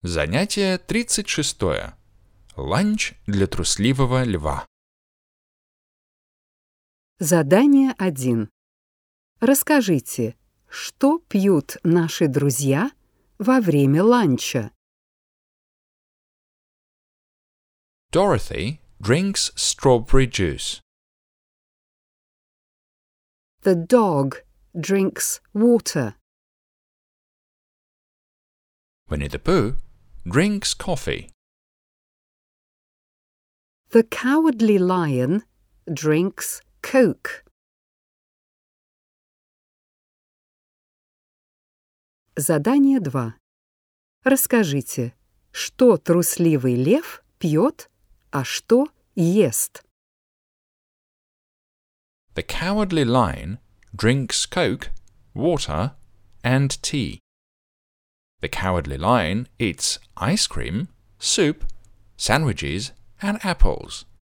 Занятие 36. Ланч для трусливого льва. Задание 1. Расскажите, что пьют наши друзья во время ланча? Dorothy drinks strawberry juice. The dog drinks water. Winnie the Pooh drinks coffee. The cowardly lion drinks Coke. Задание 2. Расскажите, что трусливый лев пьет, а что ест? The cowardly lion drinks Coke, water, and tea. The cowardly lion eats ice cream, soup, sandwiches, and apples.